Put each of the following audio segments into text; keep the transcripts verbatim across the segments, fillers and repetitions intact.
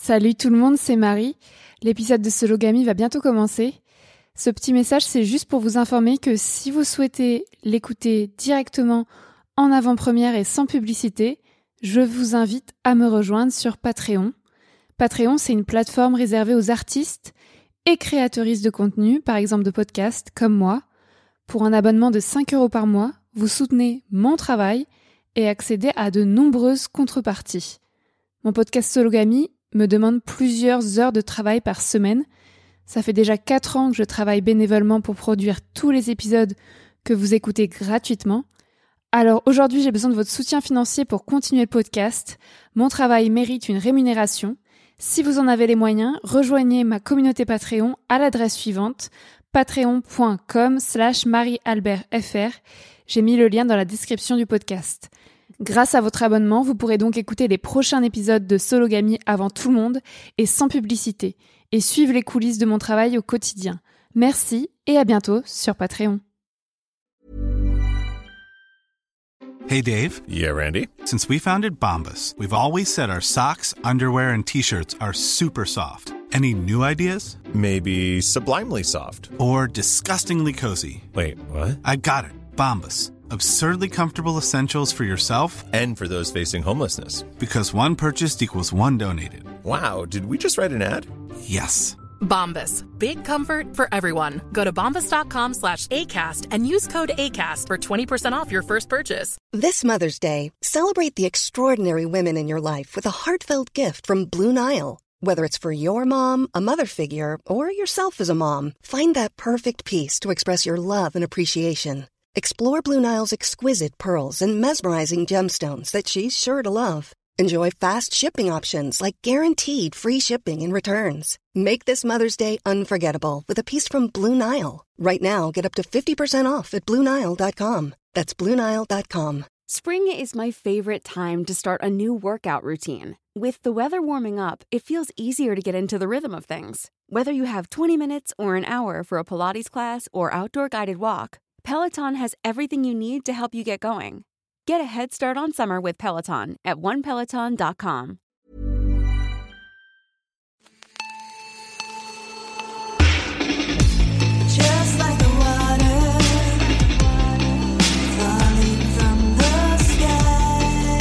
Salut tout le monde, c'est Marie. L'épisode de Sologamy va bientôt commencer. Ce petit message, c'est juste pour vous informer que si vous souhaitez l'écouter directement en avant-première et sans publicité, je vous invite à me rejoindre sur Patreon. Patreon, c'est une plateforme réservée aux artistes et créatrices de contenu, par exemple de podcasts, comme moi. Pour un abonnement de cinq euros par mois, vous soutenez mon travail et accédez à de nombreuses contreparties. Mon podcast Sologamy me demande plusieurs heures de travail par semaine. Ça fait déjà quatre ans que je travaille bénévolement pour produire tous les épisodes que vous écoutez gratuitement. Alors aujourd'hui, j'ai besoin de votre soutien financier pour continuer le podcast. Mon travail mérite une rémunération. Si vous en avez les moyens, rejoignez ma communauté Patreon à l'adresse suivante, patreon.com slash mariealbertfr. J'ai mis le lien dans la description du podcast. Grâce à votre abonnement, vous pourrez donc écouter les prochains épisodes de Sologamy avant tout le monde et sans publicité, et suivre les coulisses de mon travail au quotidien. Merci et à bientôt sur Patreon. Hey Dave. Yeah, Randy. Since we founded Bombas, we've always said our socks, underwear, and t-shirts are super soft. Any new ideas? Maybe sublimely soft. Or disgustingly cozy. Wait, what? I got it. Bombas. Absurdly comfortable essentials for yourself And for those facing homelessness. because one purchased equals one donated. Wow, did we just write an ad? Yes. Bombas. Big comfort for everyone. Go to bombas.com slash ACAST and use code ACAST for twenty percent off your first purchase. This Mother's Day, celebrate the extraordinary women in your life with a heartfelt gift from Blue Nile. Whether it's for your mom, a mother figure, or yourself as a mom, find that perfect piece to express your love and appreciation. Explore Blue Nile's exquisite pearls and mesmerizing gemstones that she's sure to love. Enjoy fast shipping options like guaranteed free shipping and returns. Make this Mother's Day unforgettable with a piece from Blue Nile. Right now, get up to fifty percent off at blue nile dot com. That's blue nile dot com. Spring is my favorite time to start a new workout routine. With the weather warming up, it feels easier to get into the rhythm of things. Whether you have twenty minutes or an hour for a Pilates class or outdoor guided walk, Peloton has everything you need to help you get going. Get a head start on summer with Peloton at one peloton dot com. Just like the water falling from the sky,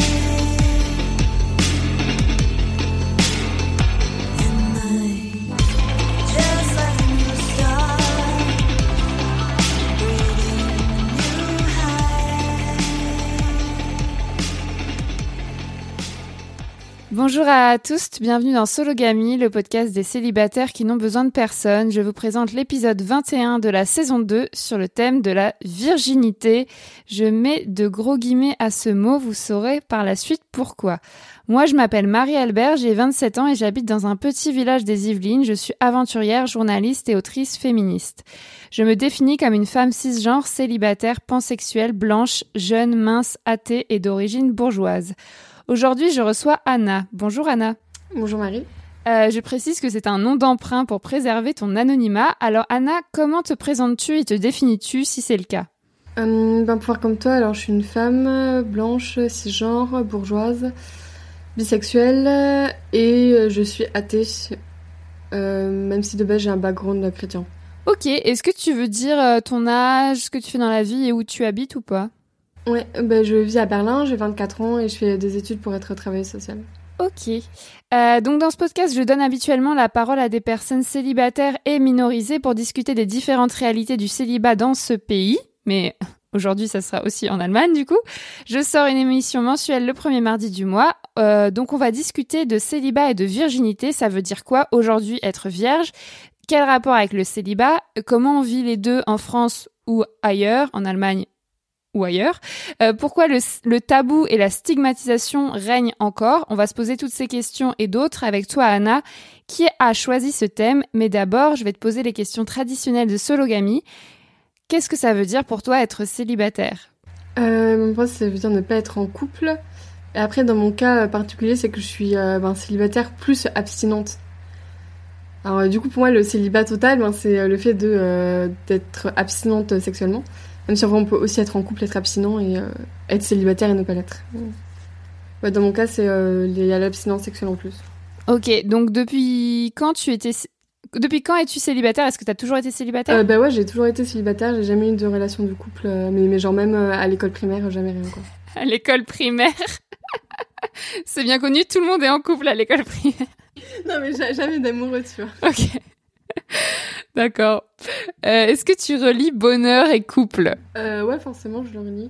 and I, just like a new star, breathing new high. Bonjour à tous, bienvenue dans Sologamy, le podcast des célibataires qui n'ont besoin de personne. Je vous présente l'épisode vingt et un de la saison deux sur le thème de la virginité. Je mets de gros guillemets à ce mot, vous saurez par la suite pourquoi. Moi, je m'appelle Marie-Albert, j'ai vingt-sept ans et j'habite dans un petit village des Yvelines. Je suis aventurière, journaliste et autrice féministe. Je me définis comme une femme cisgenre, célibataire, pansexuelle, blanche, jeune, mince, athée et d'origine bourgeoise. Aujourd'hui, je reçois Anna. Bonjour Anna. Bonjour Marie. Euh, je précise que c'est un nom d'emprunt pour préserver ton anonymat. Alors Anna, comment te présentes-tu et te définis-tu si c'est le cas ? Euh, ben, pour faire comme toi, alors je suis une femme blanche, cisgenre, bourgeoise, bisexuelle et je suis athée, euh, même si de base j'ai un background chrétien. Ok, est-ce que tu veux dire euh, ton âge, ce que tu fais dans la vie et où tu habites ou pas ? Ouais, ben, je vis à Berlin, j'ai vingt-quatre ans et je fais des études pour être travailleuse sociale. Ok. Euh, donc dans ce podcast, je donne habituellement la parole à des personnes célibataires et minorisées pour discuter des différentes réalités du célibat dans ce pays. Mais aujourd'hui, ça sera aussi en Allemagne du coup. Je sors une émission mensuelle le premier mardi du mois. Euh, donc on va discuter de célibat et de virginité. Ça veut dire quoi aujourd'hui être vierge ? Quel rapport avec le célibat ? Comment on vit les deux en France ou ailleurs, en Allemagne ou ailleurs. Euh, pourquoi le, le tabou et la stigmatisation règnent encore ? On va se poser toutes ces questions et d'autres avec toi, Anna, qui a choisi ce thème. Mais d'abord, je vais te poser les questions traditionnelles de Sologamy. Qu'est-ce que ça veut dire pour toi être célibataire ? euh, Moi, ça veut dire ne pas être en couple. Et après, dans mon cas particulier, c'est que je suis euh, ben, célibataire plus abstinente. Alors euh, du coup, pour moi, le célibat total, ben, c'est euh, le fait de, euh, d'être abstinente sexuellement. Même si on peut aussi être en couple, être abstinent et euh, être célibataire et ne pas l'être. Ouais, dans mon cas, c'est euh, il y a l'abstinence sexuelle en plus. Ok, donc depuis quand tu étais... Depuis quand es-tu célibataire ? Est-ce que t'as toujours été célibataire ? Euh, bah ouais, j'ai toujours été célibataire, j'ai jamais eu de relation de couple, euh, mais, mais genre même euh, à l'école primaire, jamais rien quoi. À l'école primaire. C'est bien connu, tout le monde est en couple à l'école primaire. Non mais j'ai jamais d'amoureux, tu vois. Ok. D'accord. Euh, est-ce que tu relis bonheur et couple ? Euh, ouais, forcément, je le relis.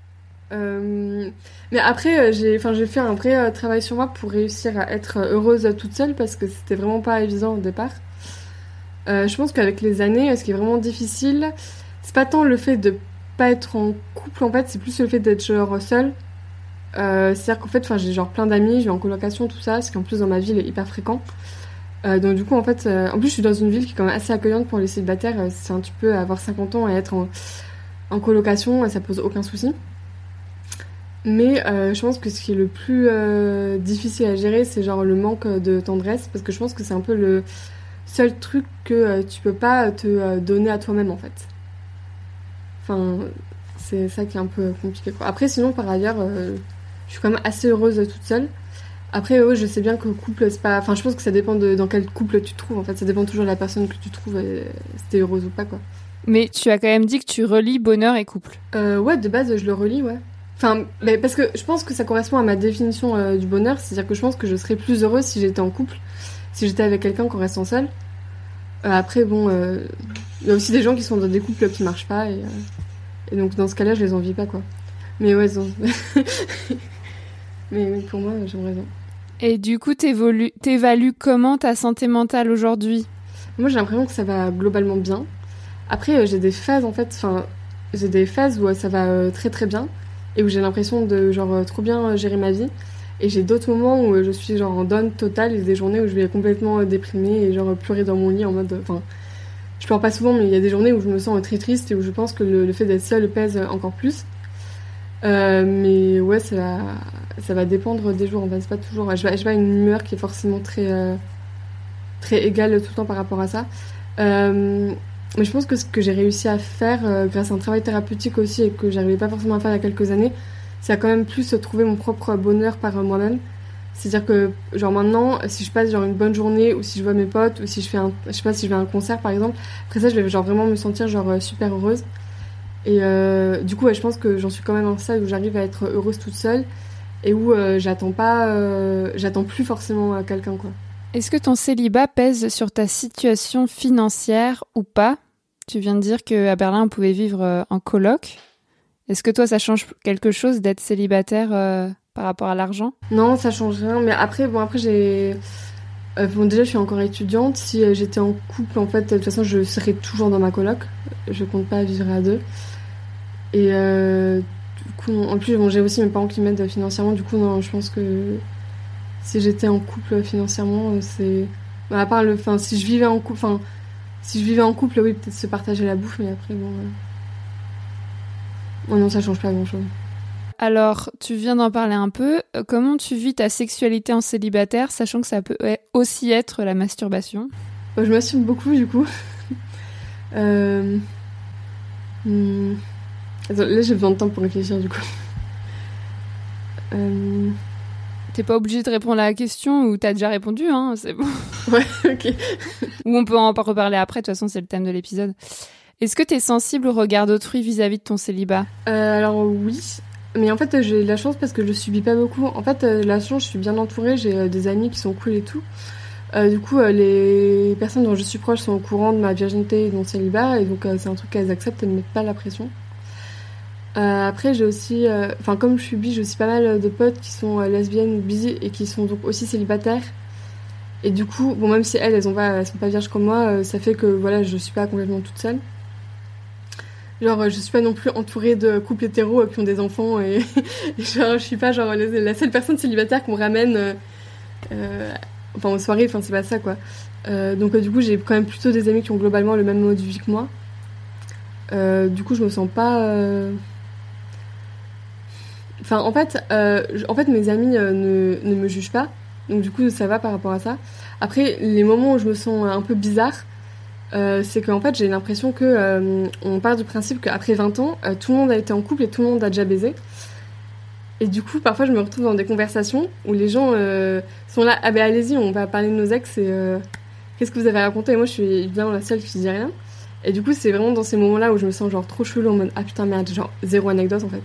Euh, mais après, euh, j'ai, enfin, j'ai fait un vrai euh, travail sur moi pour réussir à être heureuse toute seule parce que c'était vraiment pas évident au départ. Euh, je pense qu'avec les années, ce qui est vraiment difficile, c'est pas tant le fait de pas être en couple, en fait, c'est plus le fait d'être genre seule. Euh, c'est-à-dire qu'en fait, enfin, j'ai genre plein d'amis, je vais en colocation, tout ça, ce qui en plus dans ma ville est hyper fréquent. Euh, donc du coup, en fait, euh, en plus, je suis dans une ville qui est quand même assez accueillante pour les célibataires. Euh, c'est un petit peu avoir cinquante ans et être en, en colocation, ça pose aucun souci. Mais euh, je pense que ce qui est le plus euh, difficile à gérer, c'est genre le manque de tendresse, parce que je pense que c'est un peu le seul truc que euh, tu peux pas te euh, donner à toi-même, en fait. Enfin, c'est ça qui est un peu compliqué, quoi. Après, sinon, par ailleurs, euh, je suis quand même assez heureuse toute seule. Après, ouais, je sais bien que le couple, c'est pas... Enfin, je pense que ça dépend de dans quel couple tu te trouves, en fait. Ça dépend toujours de la personne que tu trouves, et si t'es heureuse ou pas, quoi. Mais tu as quand même dit que tu relis bonheur et couple. Euh, ouais, de base, je le relis, ouais. Enfin, bah, parce que je pense que ça correspond à ma définition euh, du bonheur, c'est-à-dire que je pense que je serais plus heureuse si j'étais en couple, si j'étais avec quelqu'un qu'en restant seule. Euh, après, bon, il euh, y a aussi des gens qui sont dans des couples qui marchent pas, et, euh, et donc dans ce cas-là, je les envie pas, quoi. Mais ouais, non. mais, mais pour moi, j'aimerais bien. Et du coup, t'évolues- t'évalues comment ta santé mentale aujourd'hui ? Moi, j'ai l'impression que ça va globalement bien. Après, euh, j'ai des phases, en fait, enfin, j'ai des phases où euh, ça va euh, très très bien, et où j'ai l'impression de genre euh, trop bien euh, gérer ma vie. Et j'ai d'autres moments où euh, je suis genre en down total, et des journées où je vais complètement euh, déprimée et genre euh, pleurer dans mon lit en mode... Enfin, je pleure pas souvent, mais il y a des journées où je me sens euh, très triste et où je pense que le, le fait d'être seule pèse euh, encore plus. Euh, mais ouais, ça va, ça va dépendre des jours. En fait, c'est pas toujours... Je vais, je vais à une humeur qui est forcément très, euh, très égale tout le temps par rapport à ça. Euh, mais je pense que ce que j'ai réussi à faire euh, grâce à un travail thérapeutique aussi et que j'arrivais pas forcément à faire il y a quelques années, c'est à quand même plus trouver mon propre bonheur par euh, moi-même. C'est-à-dire que genre maintenant, si je passe genre une bonne journée ou si je vois mes potes ou si je fais un, je sais pas, si je vais à un concert par exemple, après ça je vais genre vraiment me sentir genre euh, super heureuse. Et euh, du coup ouais, je pense que j'en suis quand même en stade où j'arrive à être heureuse toute seule et où euh, j'attends pas, euh, j'attends plus forcément à quelqu'un, quoi. Est-ce que ton célibat pèse sur ta situation financière ou pas ? Tu viens de dire qu'à Berlin, on pouvait vivre euh, en coloc. Est-ce que toi, ça change quelque chose d'être célibataire euh, par rapport à l'argent ? Non, ça change rien. Mais après, bon, après j'ai... Euh, bon, déjà, je suis encore étudiante. Si euh, j'étais en couple, en fait, de toute façon, je serais toujours dans ma coloc. Je compte pas vivre à deux. Et euh, du coup, en plus, bon, j'ai aussi mes parents qui m'aident financièrement. Du coup, non, je pense que si j'étais en couple financièrement, c'est... Bah, à part le... Enfin, si je vivais en couple... Enfin, si je vivais en couple, oui, peut-être se partager la bouffe, mais après, bon... Euh... Oh non, ça change pas grand-chose. Alors, tu viens d'en parler un peu. Comment tu vis ta sexualité en célibataire, sachant que ça peut aussi être la masturbation ? Bah, je masturbe beaucoup, du coup. euh... hmm. Attends, là, j'ai besoin de temps pour réfléchir, du coup. Euh... T'es pas obligé de répondre à la question ou t'as déjà répondu, hein, c'est bon. Ouais, ok. Ou on peut en reparler après, de toute façon, c'est le thème de l'épisode. Est-ce que t'es sensible au regard d'autrui vis-à-vis de ton célibat ? euh, Alors oui, mais en fait j'ai de la chance parce que je subis pas beaucoup. En fait, euh, la chance, je suis bien entourée, j'ai euh, des amis qui sont cool et tout. Euh, du coup, euh, les personnes dont je suis proche sont au courant de ma virginité et de mon célibat, et donc euh, c'est un truc qu'elles acceptent et ne mettent pas la pression. Euh, après, j'ai aussi, enfin, euh, comme je suis bi, j'ai aussi pas mal de potes qui sont euh, lesbiennes ou bi et qui sont donc aussi célibataires. Et du coup, bon, même si elles, elles, ont pas, elles sont pas vierges comme moi, euh, ça fait que voilà, je suis pas complètement toute seule. Genre, je suis pas non plus entourée de couples hétéros euh, qui ont des enfants et, et genre, je suis pas genre la seule personne célibataire qu'on ramène, euh, euh, enfin, aux soirées, enfin, c'est pas ça, quoi. Euh, donc, euh, du coup, j'ai quand même plutôt des amis qui ont globalement le même mode de vie que moi. Euh, du coup, je me sens pas. Euh... Enfin, en fait, euh, en fait, mes amis euh, ne, ne me jugent pas, donc du coup, ça va par rapport à ça. Après, les moments où je me sens un peu bizarre, euh, c'est qu'en fait, j'ai l'impression que euh, on part du principe qu'après vingt ans, euh, tout le monde a été en couple et tout le monde a déjà baisé. Et du coup, parfois, je me retrouve dans des conversations où les gens euh, sont là, ah ben allez-y, on va parler de nos ex et euh, qu'est-ce que vous avez raconté? Et moi, je suis bien la seule qui dit rien. Et du coup, c'est vraiment dans ces moments-là où je me sens genre trop chelou en mode ah putain merde, genre zéro anecdote en fait.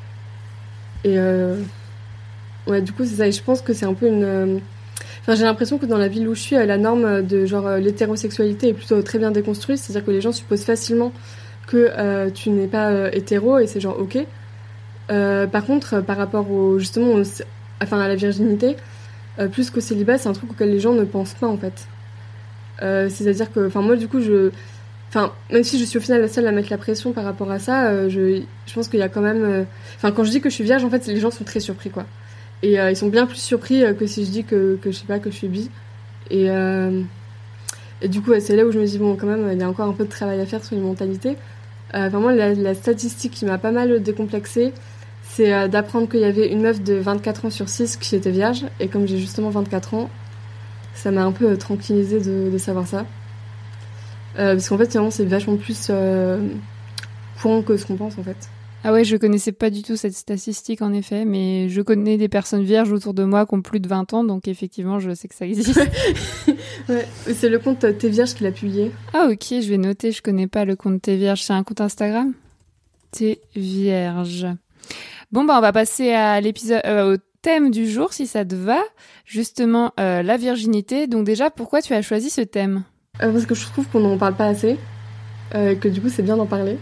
Et euh... ouais, du coup, c'est ça. Et je pense que c'est un peu une. euh, Enfin, j'ai l'impression que dans la ville où je suis, euh, la norme de genre euh, l'hétérosexualité est plutôt très bien déconstruite. C'est-à-dire que les gens supposent facilement que euh, tu n'es pas euh, hétéro et c'est genre ok. Euh, par contre, euh, par rapport au justement, au- enfin à la virginité, euh, plus qu'au célibat, c'est un truc auquel les gens ne pensent pas en fait. Euh, c'est-à-dire que, enfin moi du coup, je, enfin même si je suis au final la seule à mettre la pression par rapport à ça, euh, je, je pense qu'il y a quand même, euh, enfin quand je dis que je suis vierge, en fait, les gens sont très surpris quoi. Et euh, ils sont bien plus surpris euh, que si je dis que, que je sais pas que je suis bi. Et, euh, et du coup, ouais, c'est là où je me dis bon, quand même, il y a encore un peu de travail à faire sur les mentalités. Euh, vraiment, la, la statistique qui m'a pas mal décomplexée, c'est euh, d'apprendre qu'il y avait une meuf de vingt-quatre ans sur six qui était vierge. Et comme j'ai justement vingt-quatre ans, ça m'a un peu euh, tranquillisée de, de savoir ça. Euh, parce qu'en fait, finalement, c'est vachement plus euh, courant que ce qu'on pense en fait. Ah ouais, je connaissais pas du tout cette statistique en effet, mais je connais des personnes vierges autour de moi qui ont plus de vingt ans, donc effectivement, je sais que ça existe. Ouais, c'est le compte euh, T'es vierge qui l'a publié. Ah ok, je vais noter, je connais pas le compte T'es vierge, c'est un compte Instagram? T'es vierge. Bon bah on va passer à l'épisode, euh, au thème du jour si ça te va, justement euh, la virginité. Donc déjà, pourquoi tu as choisi ce thème? Euh, parce que je trouve qu'on n'en parle pas assez, euh, que du coup c'est bien d'en parler.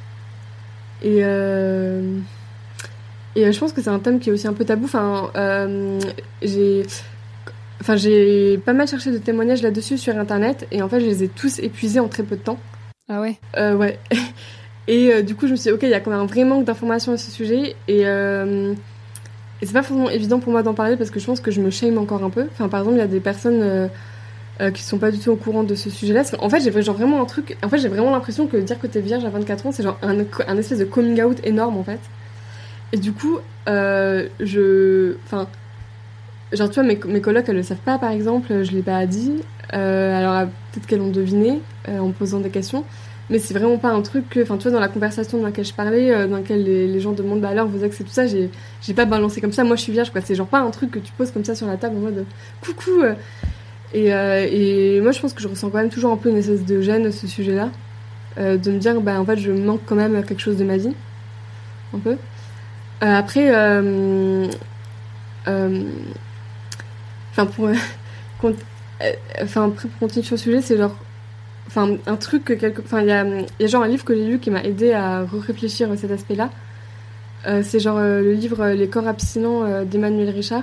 Et, euh, et euh, je pense que c'est un thème qui est aussi un peu tabou. Enfin, euh, j'ai, enfin, j'ai pas mal cherché de témoignages là-dessus sur internet et en fait je les ai tous épuisés en très peu de temps. Ah ouais? Euh, ouais. Et euh, du coup je me suis dit ok, il y a quand même un vrai manque d'informations à ce sujet et, euh, et c'est pas forcément évident pour moi d'en parler parce que je pense que je me shame encore un peu. Enfin par exemple il y a des personnes euh, euh, qui sont pas du tout au courant de ce sujet-là. En fait, j'ai genre vraiment un truc. En fait, j'ai vraiment l'impression que dire que t'es vierge à vingt-quatre ans, c'est genre un, un espèce de coming out énorme en fait. Et du coup, euh, je. Enfin. Genre, tu vois, mes, mes colocs, elles le savent pas par exemple, je l'ai pas dit. Euh, alors, peut-être qu'elles l'ont deviné euh, en me posant des questions. Mais c'est vraiment pas un truc que. Enfin, tu vois, dans la conversation dans laquelle je parlais, euh, dans laquelle les, les gens demandent bah alors vos ex et tout ça, j'ai, j'ai pas balancé comme ça. Moi, je suis vierge quoi. C'est genre pas un truc que tu poses comme ça sur la table en mode coucou. Euh, Et, euh, et moi, je pense que je ressens quand même toujours un peu une espèce de gêne à ce sujet-là. Euh, de me dire, bah, en fait, je manque quand même à quelque chose de ma vie. Un peu. Euh, après, euh, euh, enfin, pour, euh, cont- euh, enfin, après, pour continuer sur le sujet, c'est genre, enfin, un truc que quelque, enfin, il y a, il y a genre un livre que j'ai lu qui m'a aidé à réfléchir à cet aspect-là. Euh, c'est genre euh, le livre Les corps abstinents euh, d'Emmanuel Richard.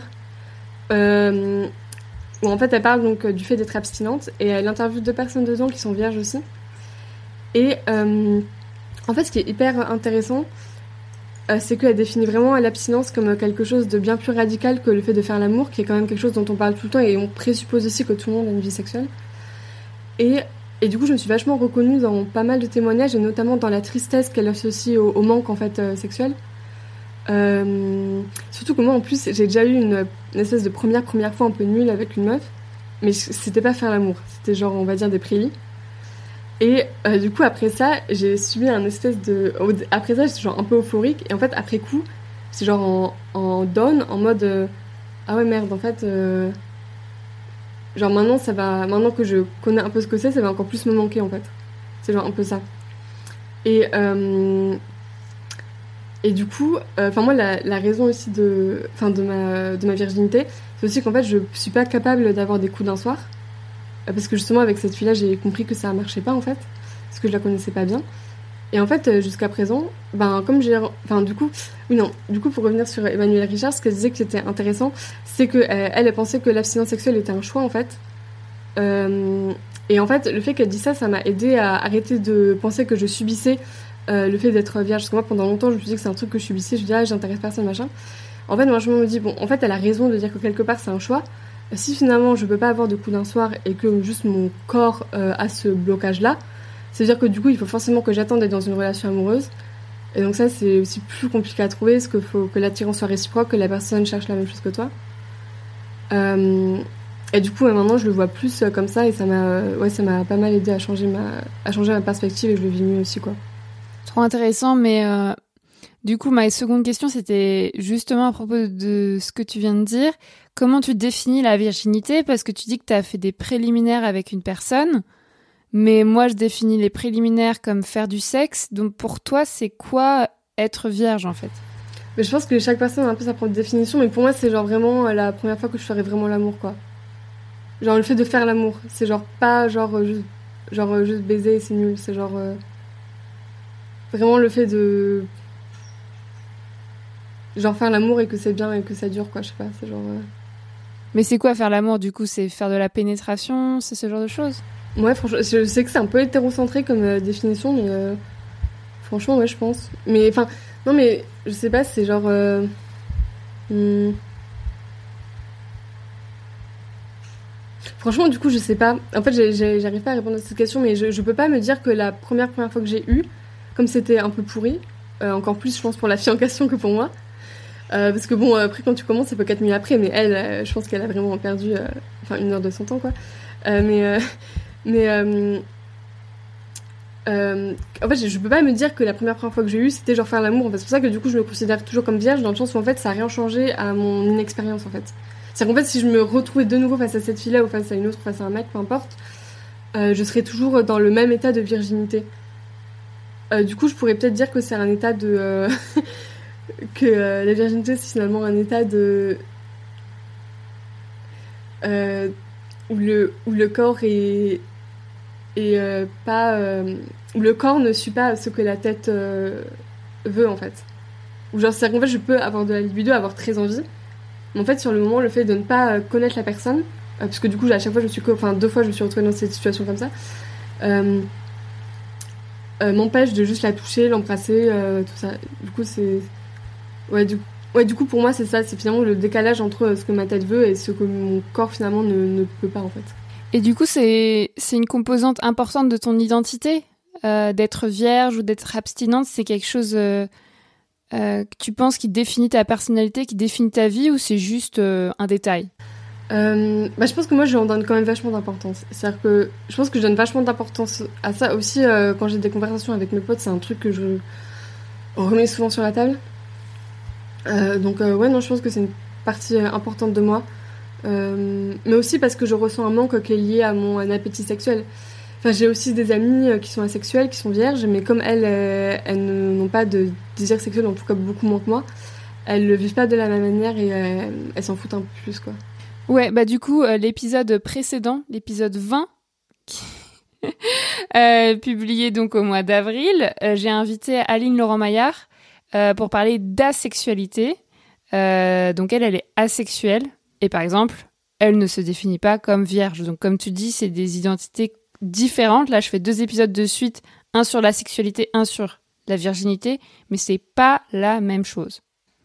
Euh, où en fait elle parle donc euh, du fait d'être abstinente et elle interviewe deux personnes dedans qui sont vierges aussi. Et euh, en fait ce qui est hyper intéressant euh, c'est qu'elle définit vraiment l'abstinence comme quelque chose de bien plus radical que le fait de faire l'amour, qui est quand même quelque chose dont on parle tout le temps et on présuppose aussi que tout le monde a une vie sexuelle. Et, et du coup je me suis vachement reconnue dans pas mal de témoignages et notamment dans la tristesse qu'elle associe au, au manque en fait euh, sexuel. Euh, surtout que moi en plus j'ai déjà eu une, une espèce de première première fois un peu nulle avec une meuf, mais c'était pas faire l'amour, c'était genre on va dire des prélis. Et euh, du coup après ça j'ai subi un espèce de, après ça j'étais genre un peu euphorique et en fait après coup c'est genre en, en down en mode euh, ah ouais merde en fait euh, genre maintenant ça va, maintenant que je connais un peu ce que c'est, ça va encore plus me manquer en fait, c'est genre un peu ça. Et euh, Et du coup, enfin euh, moi la, la raison aussi de, enfin de ma de ma virginité, c'est aussi qu'en fait je suis pas capable d'avoir des coups d'un soir, euh, parce que justement avec cette fille-là j'ai compris que ça marchait pas en fait, parce que je la connaissais pas bien. Et en fait euh, jusqu'à présent, ben comme j'ai, enfin du coup, oui non, du coup pour revenir sur Emmanuel Richard, ce qu'elle disait qui était intéressant, c'est que euh, elle, elle pensait que l'abstinence sexuelle était un choix en fait. Euh, et en fait le fait qu'elle dise ça, ça m'a aidé à arrêter de penser que je subissais Euh, le fait d'être vierge, parce que moi pendant longtemps je me suis dit que c'est un truc que je subissais, je me dis ah j'intéresse personne machin. En fait moi je me dis bon en fait elle a raison de dire que quelque part c'est un choix. Si finalement je peux pas avoir de coup d'un soir et que juste mon corps euh, a ce blocage là, c'est à dire que du coup il faut forcément que j'attende d'être dans une relation amoureuse, et donc ça c'est aussi plus compliqué à trouver, parce qu'il faut que l'attirance soit réciproque, que la personne cherche la même chose que toi. Euh, et du coup ouais, maintenant je le vois plus euh, comme ça, et ça m'a ouais ça m'a pas mal aidé à changer ma à changer ma perspective, et je le vis mieux aussi quoi. Trop intéressant, mais euh, Du coup, ma seconde question, c'était justement à propos de ce que tu viens de dire. Comment tu définis la virginité? Parce que tu dis que tu as fait des préliminaires avec une personne, mais moi, je définis les préliminaires comme faire du sexe. Donc pour toi, c'est quoi être vierge, en fait? Mais je pense que chaque personne a un peu sa propre définition, mais pour moi, c'est genre vraiment la première fois que je ferais vraiment l'amour, quoi. Genre le fait de faire l'amour. C'est genre pas genre euh, juste, genre, euh, juste baiser et c'est nul. C'est genre... euh, vraiment le fait de... Genre faire l'amour et que c'est bien et que ça dure, quoi. Je sais pas, c'est genre... euh, Mais c'est quoi faire l'amour, du coup? C'est faire de la pénétration? C'est ce genre de choses? Ouais, franchement, je sais que c'est un peu hétérocentré comme euh, définition, mais euh, franchement, ouais, je pense. Mais enfin, non, mais je sais pas, c'est genre. euh, hmm. Franchement, du coup, je sais pas. En fait, j'ai- j'ai- j'arrive pas à répondre à cette question, mais je, je peux pas me dire que la première première fois que j'ai eu, comme c'était un peu pourri, euh, encore plus, je pense, pour la fille en question que pour moi. Euh, parce que bon, après, quand tu commences, c'est pas quatre minutes après, mais elle, euh, je pense qu'elle a vraiment perdu, euh, enfin, une heure de son temps, quoi. Euh, mais. euh, Mais euh, euh, en fait, je, je peux pas me dire que la première, première fois que j'ai eu, c'était genre faire l'amour. En fait, c'est pour ça que du coup, je me considère toujours comme vierge, dans le sens où en fait, ça a rien changé à mon inexpérience en fait. C'est-à-dire qu'en fait, si je me retrouvais de nouveau face à cette fille-là ou face à une autre, face à un mec, peu importe, euh, je serais toujours dans le même état de virginité. Euh, du coup, je pourrais peut-être dire que c'est un état de euh, que euh, la virginité, c'est finalement un état de euh, où le où le corps est et euh, pas euh, où le corps ne suit pas ce que la tête euh, veut en fait. Ou genre c'est qu'en fait je peux avoir de la libido, avoir très envie, mais en fait sur le moment le fait de ne pas euh, connaître la personne, euh, parce que du coup à chaque fois je me suis co- enfin deux fois je me suis retrouvée dans cette situation comme ça, euh, euh, m'empêche de juste la toucher, l'embrasser, euh, tout ça. Du coup c'est ouais du ouais du coup pour moi c'est ça, c'est finalement le décalage entre ce que ma tête veut et ce que mon corps finalement ne, ne peut pas en fait. Et du coup, c'est c'est une composante importante de ton identité, euh, d'être vierge ou d'être abstinente. C'est quelque chose euh, euh, que tu penses qui définit ta personnalité, qui définit ta vie, ou c'est juste euh, un détail? Euh, bah, je pense que moi, je en donne quand même vachement d'importance. C'est-à-dire que je pense que je donne vachement d'importance à ça aussi euh, quand j'ai des conversations avec mes potes. C'est un truc que je remets souvent sur la table. Euh, donc, euh, ouais, non, je pense que c'est une partie euh, importante de moi. Euh, mais aussi parce que je ressens un manque qui est lié à mon euh, appétit sexuel. Enfin, j'ai aussi des amies euh, qui sont asexuelles, qui sont vierges, mais comme elles, euh, elles ne- n'ont pas de désir sexuel, en tout cas beaucoup moins que moi, elles le vivent pas de la même manière et euh, elles s'en foutent un peu plus, quoi. Ouais, bah du coup, euh, l'épisode précédent, l'épisode vingt, qui... euh, publié donc au mois d'avril, euh, j'ai invité Aline Laurent-Maillard euh, pour parler d'asexualité. Euh, donc elle, elle est asexuelle. Et par exemple, elle ne se définit pas comme vierge. Donc comme tu dis, c'est des identités différentes. Là, je fais deux épisodes de suite, un sur la sexualité, un sur la virginité, mais c'est pas la même chose.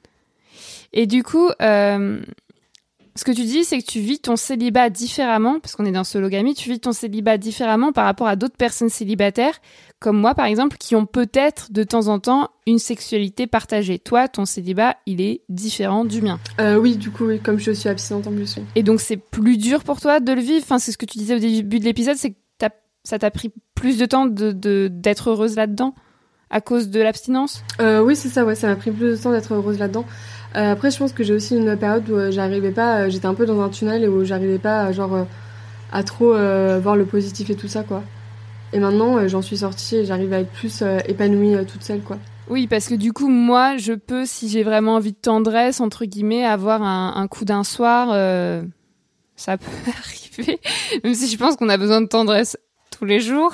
Et du coup, euh, ce que tu dis, c'est que tu vis ton célibat différemment, parce qu'on est dans sologamie, tu vis ton célibat différemment par rapport à d'autres personnes célibataires, comme moi par exemple, qui ont peut-être de temps en temps une sexualité partagée. Toi, ton célibat, il est différent du mien. Euh, oui, du coup, oui, comme je suis abstinente en plus. Oui. Et donc c'est plus dur pour toi de le vivre. Enfin, c'est ce que tu disais au début de l'épisode, c'est que t'as, ça t'a pris plus de temps de, de, d'être heureuse là-dedans à cause de l'abstinence. Euh, oui, c'est ça, ouais, ça m'a pris plus de temps d'être heureuse là-dedans. Euh, après, je pense que j'ai aussi une période où euh, j'arrivais pas, euh, j'étais un peu dans un tunnel et où j'arrivais pas, euh, genre, euh, à trop euh, voir le positif et tout ça, quoi. Et maintenant, euh, j'en suis sortie et j'arrive à être plus euh, épanouie euh, toute seule, quoi. Oui, parce que du coup, moi, je peux, si j'ai vraiment envie de tendresse, entre guillemets, avoir un, un coup d'un soir, euh, ça peut arriver, même si je pense qu'on a besoin de tendresse tous les jours.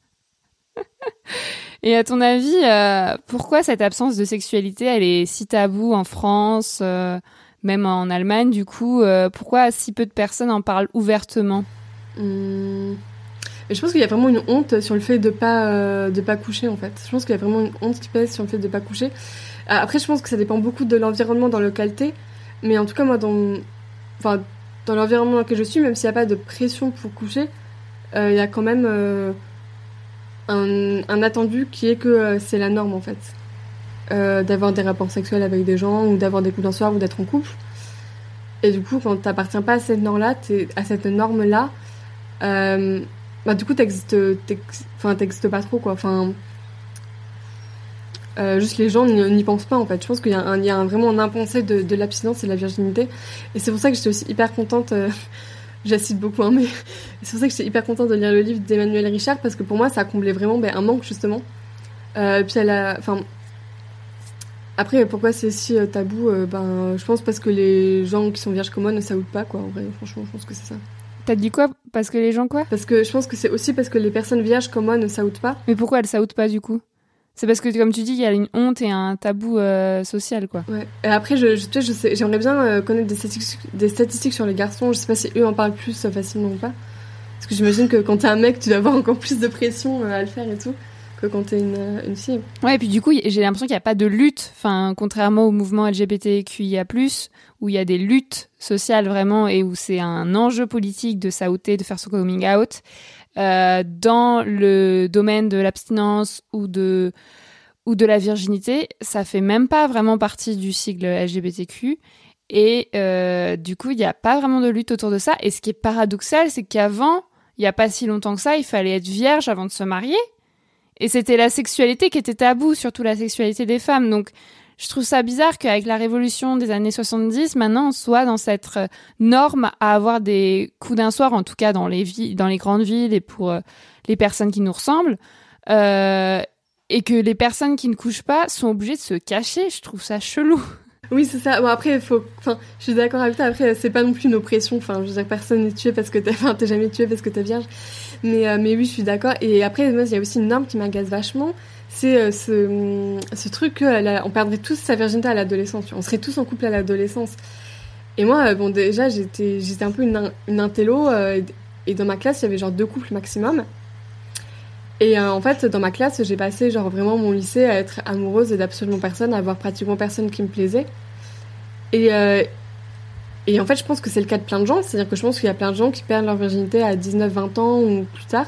Et à ton avis, euh, pourquoi cette absence de sexualité, elle est si taboue en France, euh, même en Allemagne, du coup, euh, pourquoi si peu de personnes en parlent ouvertement? Hum... Et je pense qu'il y a vraiment une honte sur le fait de pas euh, de pas coucher, en fait. Je pense qu'il y a vraiment une honte qui pèse sur le fait de pas coucher. Après, je pense que ça dépend beaucoup de l'environnement dans lequel t'es, mais en tout cas, moi, dans, enfin, dans l'environnement dans lequel je suis, même s'il n'y a pas de pression pour coucher, euh, il y a quand même euh, un, un attendu qui est que euh, c'est la norme, en fait. Euh, d'avoir des rapports sexuels avec des gens, ou d'avoir des coups d'un soir, ou d'être en couple. Et du coup, quand t'appartiens pas à cette norme-là, t'es, à cette norme-là, euh, bah, du coup, t'existes, t'existes, enfin, t'existes pas trop, quoi. Enfin, Euh, juste les gens n'y, n'y pensent pas en fait. Je pense qu'il y a, un, il y a un, vraiment un impensé de, de l'abstinence et de la virginité. Et c'est pour ça que j'étais aussi hyper contente, euh, j'assiste beaucoup, hein, mais c'est pour ça que j'étais hyper contente de lire le livre d'Emmanuelle Richard, parce que pour moi ça comblait vraiment ben, un manque justement. Euh, puis elle a... Enfin, après, pourquoi c'est si euh, tabou euh, ben, je pense parce que les gens qui sont vierges comme moi ne saoutent pas, quoi, en vrai. Franchement, je pense que c'est ça. T'as dit quoi? Parce que les gens quoi? Parce que je pense que c'est aussi parce que les personnes vierges comme moi ne saoutent pas. Mais pourquoi elles saoutent pas du coup? C'est parce que, comme tu dis, il y a une honte et un tabou euh, social, quoi. Ouais. Et après, je, je, tu sais, je sais, j'aimerais bien euh, connaître des statistiques, des statistiques sur les garçons. Je sais pas si eux en parlent plus euh, facilement ou pas. Parce que j'imagine que quand t'es un mec, tu dois avoir encore plus de pression euh, à le faire et tout, que quand t'es une, euh, une fille. Ouais, et puis du coup, j'ai l'impression qu'il n'y a pas de lutte. Enfin, contrairement au mouvement L G B T Q I A plus, où il y a des luttes sociales vraiment et où c'est un enjeu politique de s'outer, de faire son coming out. Euh, dans le domaine de l'abstinence ou de... ou de la virginité, ça fait même pas vraiment partie du sigle L G B T Q. Et euh, du coup, il n'y a pas vraiment de lutte autour de ça. Et ce qui est paradoxal, c'est qu'avant, il n'y a pas si longtemps que ça, il fallait être vierge avant de se marier. Et c'était la sexualité qui était taboue, surtout la sexualité des femmes. Donc, je trouve ça bizarre qu'avec la révolution des années soixante-dix, maintenant, on soit dans cette norme à avoir des coups d'un soir, en tout cas dans les, villes, dans les grandes villes et pour euh, les personnes qui nous ressemblent. Euh, Et que les personnes qui ne couchent pas sont obligées de se cacher. Je trouve ça chelou. Oui, c'est ça. Bon, après, il faut... Enfin, je suis d'accord avec toi. Après, c'est pas non plus une oppression. Enfin, je veux dire, personne n'est tué parce que t'es... Enfin, t'es jamais tué parce que t'es vierge. Mais, euh, mais oui, je suis d'accord. Et après, moi, il y a aussi une norme qui m'agace vachement. C'est euh, ce, ce truc qu'on perdrait tous sa virginité à l'adolescence. On serait tous en couple à l'adolescence. Et moi, euh, bon, déjà, j'étais, j'étais un peu une, une intello. Euh, et dans ma classe, il y avait genre deux couples maximum. Et euh, en fait, dans ma classe, j'ai passé genre vraiment mon lycée à être amoureuse d'absolument personne, à avoir pratiquement personne qui me plaisait. Et, euh, et en fait, je pense que c'est le cas de plein de gens. C'est-à-dire que je pense qu'il y a plein de gens qui perdent leur virginité à dix-neuf vingt ans ou plus tard.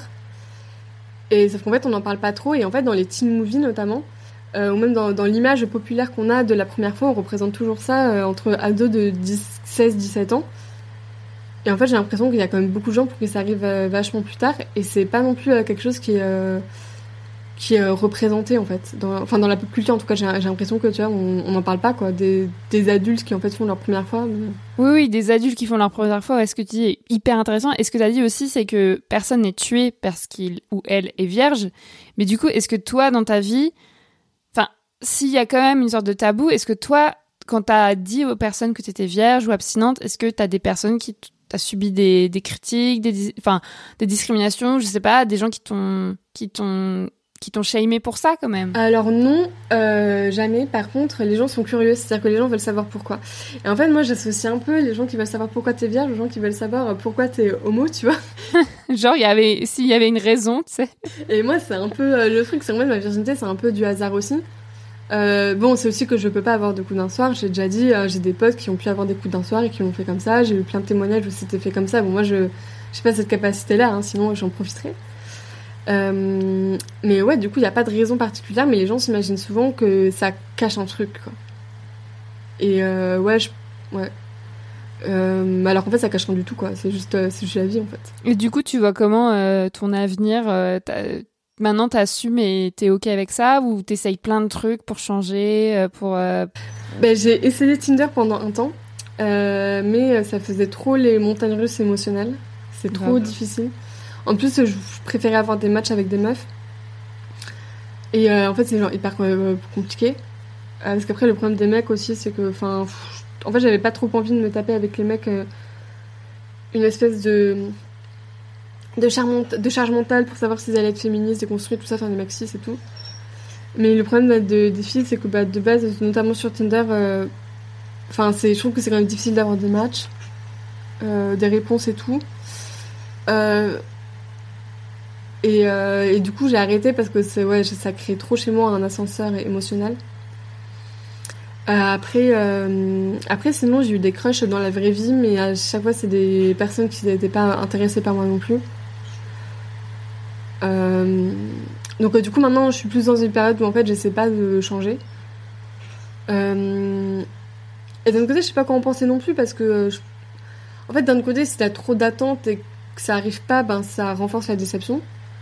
Et sauf qu'en fait, on n'en parle pas trop. Et en fait, dans les teen movies notamment, euh, ou même dans, dans l'image populaire qu'on a de la première fois, on représente toujours ça euh, entre ados de seize dix-sept ans. Et en fait, j'ai l'impression qu'il y a quand même beaucoup de gens pour que ça arrive euh, vachement plus tard. Et c'est pas non plus euh, quelque chose qui est, euh, qui est euh, représenté, en fait. Dans, enfin, dans la pop culture, en tout cas, j'ai, j'ai l'impression que, tu vois, on n'en parle pas, quoi. Des, des adultes qui, en fait, font leur première fois. Mais... Oui, oui, des adultes qui font leur première fois. Ouais, ce que tu dis est hyper intéressant. Et ce que tu as dit aussi, c'est que personne n'est tué parce qu'il ou elle est vierge. Mais du coup, est-ce que toi, dans ta vie... Enfin, s'il y a quand même une sorte de tabou, est-ce que toi, quand tu as dit aux personnes que tu étais vierge ou abstinente, est-ce que tu as des personnes qui... T- T'as subi des, des critiques, des, enfin, des discriminations, je sais pas, des gens qui t'ont, qui t'ont, qui t'ont shamé pour ça quand même? Alors non, euh, jamais. Par contre, les gens sont curieux, c'est-à-dire que les gens veulent savoir pourquoi. Et en fait, moi, j'associe un peu les gens qui veulent savoir pourquoi t'es vierge aux gens qui veulent savoir pourquoi t'es homo, tu vois. Genre, il y avait, s'il y avait une raison, tu sais. Et moi, c'est un peu euh, le truc, c'est en fait ma virginité, c'est un peu du hasard aussi. Euh, bon, c'est aussi que je peux pas avoir de coups d'un soir. J'ai déjà dit, euh, j'ai des potes qui ont pu avoir des coups d'un soir et qui l'ont fait comme ça. J'ai eu plein de témoignages où c'était fait comme ça. Bon, moi, je j'ai pas cette capacité-là, hein, sinon j'en profiterais. Euh, mais ouais, du coup, il y a pas de raison particulière, mais les gens s'imaginent souvent que ça cache un truc, quoi. Et euh, ouais, je, ouais. Euh, alors qu'en fait, ça cache rien du tout, quoi. C'est juste, euh, c'est juste la vie, en fait. Et du coup, tu vois comment euh, ton avenir euh, maintenant, t'assumes et t'es OK avec ça, ou t'essayes plein de trucs pour changer, euh, pour... Euh... Ben, j'ai essayé Tinder pendant un temps, euh, mais ça faisait trop les montagnes russes émotionnelles. C'est trop Grave. difficile. En plus, je préférais avoir des matchs avec des meufs. Et euh, en fait, c'est genre hyper euh, compliqué. Euh, parce qu'après, le problème des mecs aussi, c'est que... Enfin, en fait, j'avais pas trop envie de me taper avec les mecs euh, une espèce de... De, charmant, de charge mentale pour savoir s'ils allaient être féministes, déconstruits, tout ça, faire des maxis et tout. Mais le problème bah, de, des filles, c'est que bah, de base, notamment sur Tinder, enfin, euh, je trouve que c'est quand même difficile d'avoir des matchs, euh, des réponses et tout. Euh, et, euh, et du coup, j'ai arrêté parce que c'est, ouais, ça crée trop chez moi un ascenseur émotionnel. Euh, après, euh, après, sinon, j'ai eu des crushs dans la vraie vie, mais à chaque fois, c'est des personnes qui n'étaient pas intéressées par moi non plus. Euh, donc euh, du coup maintenant je suis plus dans une période où en fait j'essaie pas de changer. Euh, et d'un autre côté je sais pas quoi en penser non plus parce que je... en fait d'un autre côté si t'as trop d'attentes et que ça arrive pas, ben ça renforce la déception.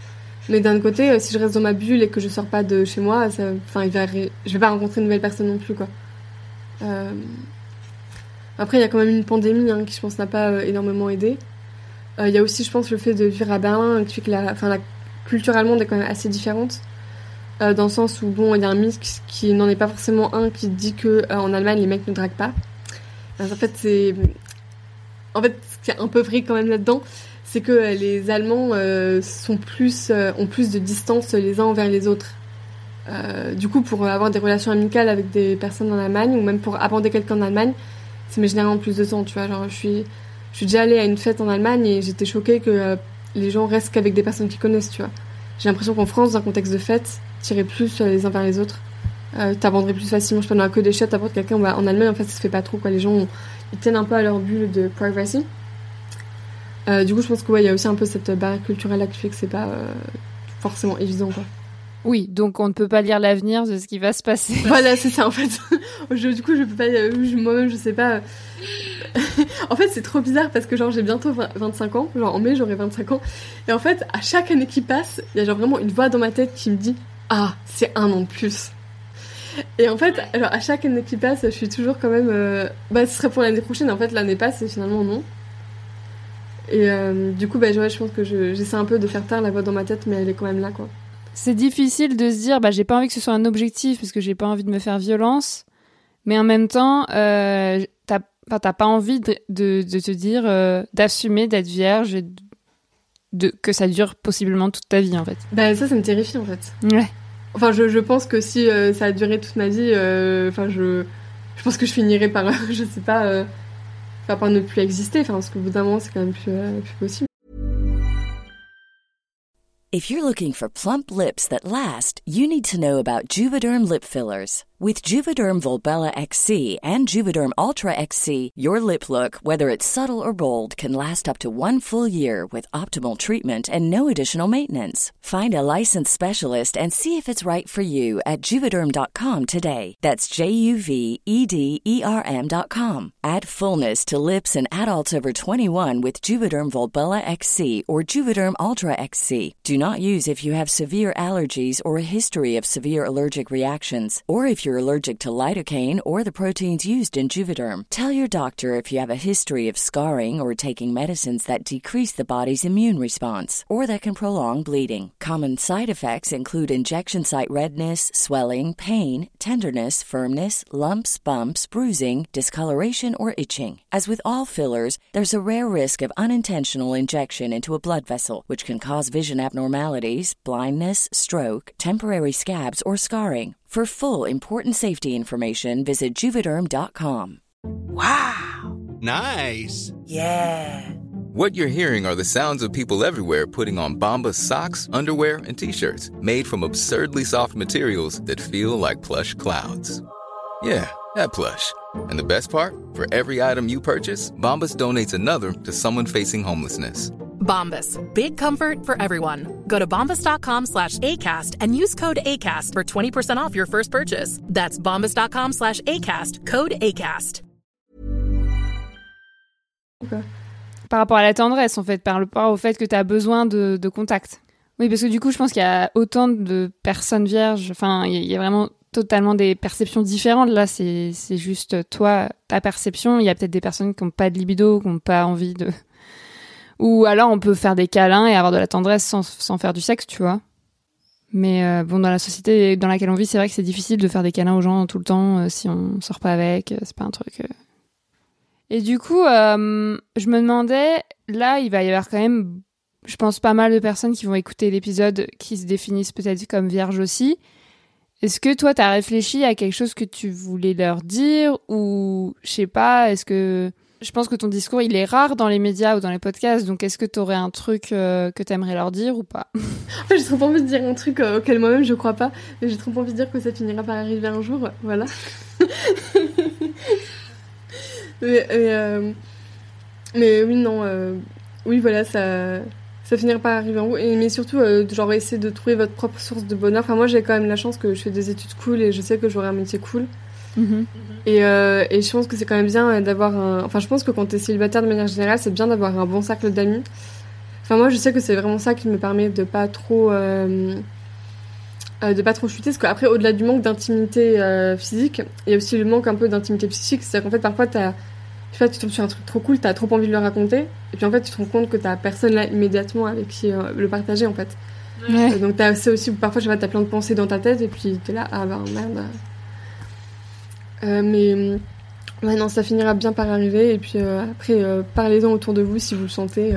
Mais d'un côté, euh, si je reste dans ma bulle et que je sors pas de chez moi, ça, enfin, il va, ré- je vais pas rencontrer de nouvelles personnes non plus, quoi. Euh... Après, il y a quand même une pandémie hein, qui, je pense, n'a pas euh, énormément aidé. Il euh, y a aussi, je pense, le fait de vivre à Berlin, qui fait que la, enfin, la culture allemande est quand même assez différente. Euh, dans le sens où, bon, il y a un mythe qui, qui n'en est pas forcément un qui dit que euh, en Allemagne, les mecs ne draguent pas. Alors, en fait, c'est... En fait, ce qui est un peu vrai quand même là-dedans, c'est que euh, les Allemands euh, sont plus, euh, ont plus de distance les uns envers les autres. Euh, du coup, pour avoir des relations amicales avec des personnes en Allemagne, ou même pour aborder quelqu'un en Allemagne, ça met généralement plus de temps, tu vois. Genre, je suis, je suis déjà allée à une fête en Allemagne et j'étais choquée que euh, les gens restent qu'avec des personnes qu'ils connaissent, tu vois. J'ai l'impression qu'en France, dans un contexte de fête, tirer plus euh, les uns vers les autres, euh, t'aborderais plus facilement. Je sais pas, dans la queue des chats, t'abordes quelqu'un, bah, en Allemagne, en fait, ça se fait pas trop, quoi. Les gens, ils tiennent un peu à leur bulle de privacy. Euh, du coup, je pense que ouais, il y a aussi un peu cette barrière culturelle là qui fait que c'est pas euh, forcément évident, quoi. Oui, donc on ne peut pas lire l'avenir de ce qui va se passer. Voilà, c'est ça en fait. Je, du coup, je peux pas, euh, je- moi-même, je sais pas. En fait, c'est trop bizarre parce que genre j'ai bientôt vingt vingt-cinq ans, genre en mai j'aurai vingt-cinq ans, et en fait, à chaque année qui passe, il y a genre vraiment une voix dans ma tête qui me dit ah, c'est un an de plus. Et en fait, alors, à chaque année qui passe, je suis toujours quand même. Euh... Bah, ce serait pour l'année prochaine. En fait, l'année passe et finalement non. Et euh, du coup, bah, ouais, je pense que je, j'essaie un peu de faire taire la voix dans ma tête, mais elle est quand même là, quoi. C'est difficile de se dire, bah, j'ai pas envie que ce soit un objectif parce que j'ai pas envie de me faire violence, mais en même temps, euh, t'as, enfin, t'as pas envie de, de, de te dire, euh, d'assumer d'être vierge et de, de, que ça dure possiblement toute ta vie, en fait. Bah, ça, ça me terrifie en fait. Ouais. Enfin, je, je pense que si euh, ça a duré toute ma vie, euh, enfin, je, je pense que je finirai par, je sais pas, euh, enfin, par ne plus exister. Enfin, parce qu'au bout d'un moment, c'est quand même plus, euh, plus possible. If you're looking for plump lips that last, you need to know about Juvederm lip fillers. With Juvederm Volbella X C and Juvederm Ultra X C, your lip look, whether it's subtle or bold, can last up to one full year with optimal treatment and no additional maintenance. Find a licensed specialist and see if it's right for you at Juvederm dot com today. That's J U V E D E R M dot com. Add fullness to lips in adults over twenty-one with Juvederm Volbella X C or Juvederm Ultra X C. Do not use if you have severe allergies or a history of severe allergic reactions, or if you're allergic to lidocaine or the proteins used in Juvederm. Tell your doctor if you have a history of scarring or taking medicines that decrease the body's immune response or that can prolong bleeding. Common side effects include injection site redness, swelling, pain, tenderness, firmness, lumps, bumps, bruising, discoloration, or itching. As with all fillers, there's a rare risk of unintentional injection into a blood vessel, which can cause vision abnormalities, blindness, stroke, temporary scabs, or scarring. For full important safety information, visit Juvederm dot com. Wow. Nice. Yeah. What you're hearing are the sounds of people everywhere putting on Bombas socks, underwear, and T-shirts made from absurdly soft materials that feel like plush clouds. Yeah, that plush. And the best part? For every item you purchase, Bombas donates another to someone facing homelessness. Bombas. Big comfort for everyone. Go to bombas.com slash ACAST and use code ACAST for twenty percent off your first purchase. That's bombas.com slash ACAST. Code ACAST. Okay. Par rapport à la tendresse, en fait, par rapport au fait que tu as besoin de, de contact. Oui, parce que du coup, je pense qu'il y a autant de personnes vierges. Enfin, il y a vraiment totalement des perceptions différentes. Là, c'est, c'est juste toi, ta perception. Il y a peut-être des personnes qui n'ont pas de libido, qui n'ont pas envie de... Ou alors, on peut faire des câlins et avoir de la tendresse sans, sans faire du sexe, tu vois. Mais euh, bon, dans la société dans laquelle on vit, c'est vrai que c'est difficile de faire des câlins aux gens tout le temps euh, si on sort pas avec. Euh, c'est pas un truc... Euh... Et du coup, euh, je me demandais, là, il va y avoir quand même, je pense, pas mal de personnes qui vont écouter l'épisode qui se définissent peut-être comme vierges aussi. Est-ce que toi, t'as réfléchi à quelque chose que tu voulais leur dire ou, je sais pas, est-ce que... Je pense que ton discours, il est rare dans les médias ou dans les podcasts, donc est-ce que t'aurais un truc euh, que t'aimerais leur dire ou pas? J'ai trop envie de dire un truc euh, auquel moi-même je crois pas, mais j'ai trop envie de dire que ça finira par arriver un jour, voilà. mais, mais, euh, mais oui, non, euh, oui, voilà, ça, ça finira par arriver un jour, et, mais surtout, euh, genre, essayer de trouver votre propre source de bonheur. Enfin, moi, j'ai quand même la chance que je fais des études cool et je sais que j'aurai un métier cool. Mmh. Et, euh, et je pense que c'est quand même bien d'avoir un... Enfin, je pense que quand t'es célibataire de manière générale, c'est bien d'avoir un bon cercle d'amis. Enfin, moi, je sais que c'est vraiment ça qui me permet de pas trop, euh, euh, de pas trop chuter. Parce qu'après, au-delà du manque d'intimité euh, physique, il y a aussi le manque un peu d'intimité psychique. C'est-à-dire qu'en fait, parfois, t'as, je sais pas, tu tombes sur un truc trop cool, t'as trop envie de le raconter. Et puis, en fait, tu te rends compte que t'as personne là immédiatement avec qui euh, le partager, en fait. Ouais. Euh, donc, t'as c'est aussi, parfois, je sais pas, t'as plein de pensées dans ta tête. Et puis, t'es là, ah bah merde. Euh, mais, ouais, non, ça finira bien par arriver. Et puis, euh, après, euh, parlez-en autour de vous si vous le sentez. Euh.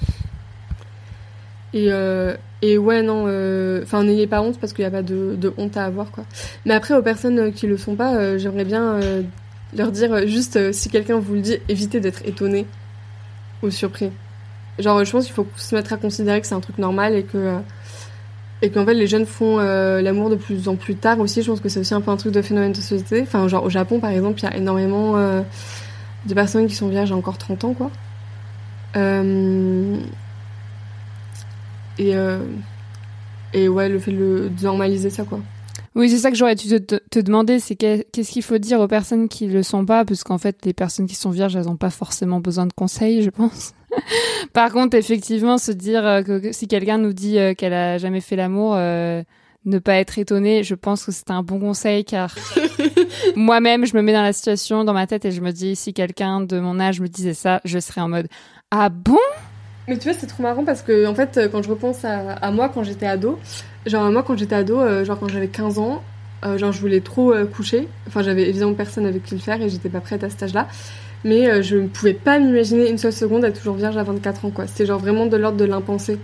Et, euh, et ouais, non, enfin, euh, n'ayez pas honte parce qu'il n'y a pas de, de honte à avoir, quoi. Mais après, aux personnes qui le sont pas, euh, j'aimerais bien euh, leur dire euh, juste, euh, si quelqu'un vous le dit, évitez d'être étonné ou surpris. Genre, je pense qu'il faut se mettre à considérer que c'est un truc normal et que, euh, et qu'en fait, les jeunes font euh, l'amour de plus en plus tard aussi. Je pense que c'est aussi un peu un truc de phénomène de société. Enfin, genre, au Japon, par exemple, il y a énormément euh, de personnes qui sont vierges à encore trente ans, quoi. Euh... Et, euh, et ouais, le fait de, de normaliser ça, quoi. Oui, c'est ça que j'aurais dû te, te, te demander, c'est qu'est-ce qu'il faut dire aux personnes qui le sont pas, parce qu'en fait, les personnes qui sont vierges, elles ont pas forcément besoin de conseils, je pense. Par contre, effectivement, se dire que, que si quelqu'un nous dit euh, qu'elle a jamais fait l'amour, euh, ne pas être étonné, je pense que c'est un bon conseil, car moi-même, je me mets dans la situation, dans ma tête, et je me dis, si quelqu'un de mon âge me disait ça, je serais en mode, ah bon? Mais tu vois, c'est trop marrant parce que, en fait, quand je repense à, à moi quand j'étais ado, genre, moi quand j'étais ado, euh, genre quand j'avais quinze ans, euh, genre je voulais trop euh, coucher. Enfin, j'avais évidemment personne avec qui le faire et j'étais pas prête à cet âge-là. Mais euh, je ne pouvais pas m'imaginer une seule seconde être toujours vierge à vingt-quatre ans, quoi. C'était genre vraiment de l'ordre de l'impensé.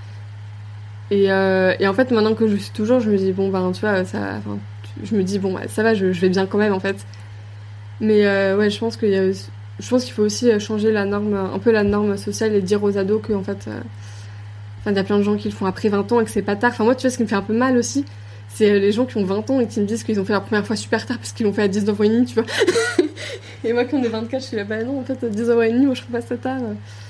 Et, euh, et en fait, maintenant que je suis toujours, je me dis, bon, ben, tu vois, ça. Enfin, je me dis, bon, bah, ça va, je, je vais bien quand même, en fait. Mais euh, ouais, je pense qu'il y a. Je pense qu'il faut aussi changer la norme, un peu la norme sociale et dire aux ados que, en fait, euh, enfin, il y a plein de gens qui le font après vingt ans et que c'est pas tard. Enfin, moi, tu vois, ce qui me fait un peu mal aussi, c'est les gens qui ont vingt ans et qui me disent qu'ils ont fait la première fois super tard parce qu'ils l'ont fait à dix-neuf ans et demi, tu vois. Et moi, quand on est vingt-quatre, je suis là, bah non, en fait, à dix-neuf ans et demi, moi, je trouve pas ça tard.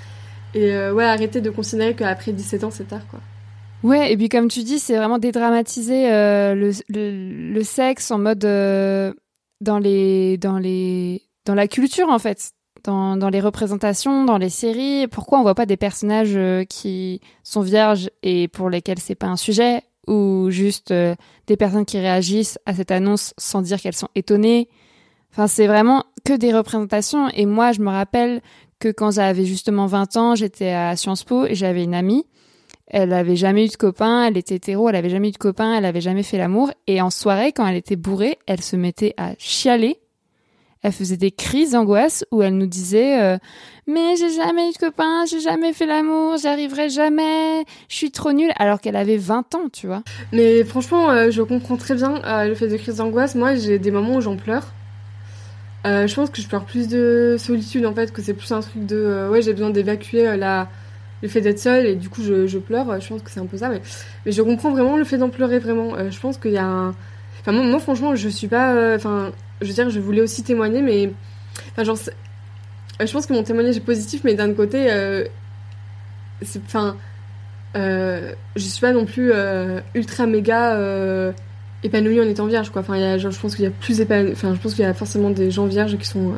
Et euh, ouais, arrêter de considérer qu'après dix-sept ans, c'est tard, quoi. Ouais, et puis comme tu dis, c'est vraiment dédramatiser euh, le, le, le sexe en mode euh, dans les dans les dans la culture, en fait. Dans, dans les représentations, dans les séries, pourquoi on voit pas des personnages euh, qui sont vierges et pour lesquels c'est pas un sujet, ou juste euh, des personnes qui réagissent à cette annonce sans dire qu'elles sont étonnées. Enfin, c'est vraiment que des représentations. Et moi, je me rappelle que quand j'avais justement vingt ans, j'étais à Sciences Po et j'avais une amie. Elle avait jamais eu de copain, elle était hétéro, elle avait jamais eu de copain, elle avait jamais fait l'amour. Et en soirée, quand elle était bourrée, elle se mettait à chialer. Elle faisait des crises d'angoisse où elle nous disait euh, mais j'ai jamais eu de copain, j'ai jamais fait l'amour, j'y arriverai jamais, je suis trop nulle, alors qu'elle avait vingt ans, tu vois. Mais franchement, euh, je comprends très bien euh, le fait de crises d'angoisse. Moi, j'ai des moments où j'en pleure. Euh, je pense que je pleure plus de solitude, en fait, que c'est plus un truc de euh, ouais, j'ai besoin d'évacuer euh, la le fait d'être seule et du coup je, je pleure. Je pense que c'est un peu ça, mais mais je comprends vraiment le fait d'en pleurer, vraiment. Euh, je pense qu'il y a un Enfin, moi, moi, franchement, je suis pas. Enfin, euh, je veux dire, je voulais aussi témoigner, mais. Enfin, genre. Je pense que mon témoignage est positif, mais d'un côté. Euh, c'est. Enfin. Euh, je suis pas non plus euh, ultra méga euh, épanouie en étant vierge, quoi. Enfin, y a, genre, je pense qu'il y a plus épanoui. Enfin, je pense qu'il y a forcément des gens vierges qui sont.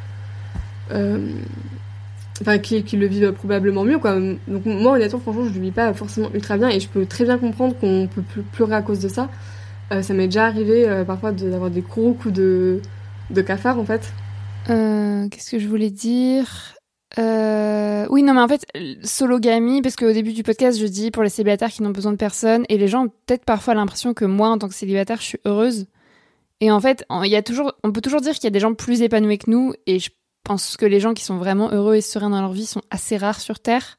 Euh, Enfin, qui, qui le vivent probablement mieux, quoi. Donc, moi, honnêtement, franchement, je le vis pas forcément ultra bien et je peux très bien comprendre qu'on peut pleurer à cause de ça. Euh, ça m'est déjà arrivé euh, parfois de, d'avoir des gros coups de, de cafard, en fait. Euh, qu'est-ce que je voulais dire euh... Oui, non, mais en fait, sologamie, parce qu'au début du podcast, je dis pour les célibataires qui n'ont besoin de personne, et les gens ont peut-être parfois l'impression que moi, en tant que célibataire, je suis heureuse. Et en fait, il y a toujours, on peut toujours dire qu'il y a des gens plus épanouis que nous, et je pense que les gens qui sont vraiment heureux et sereins dans leur vie sont assez rares sur Terre.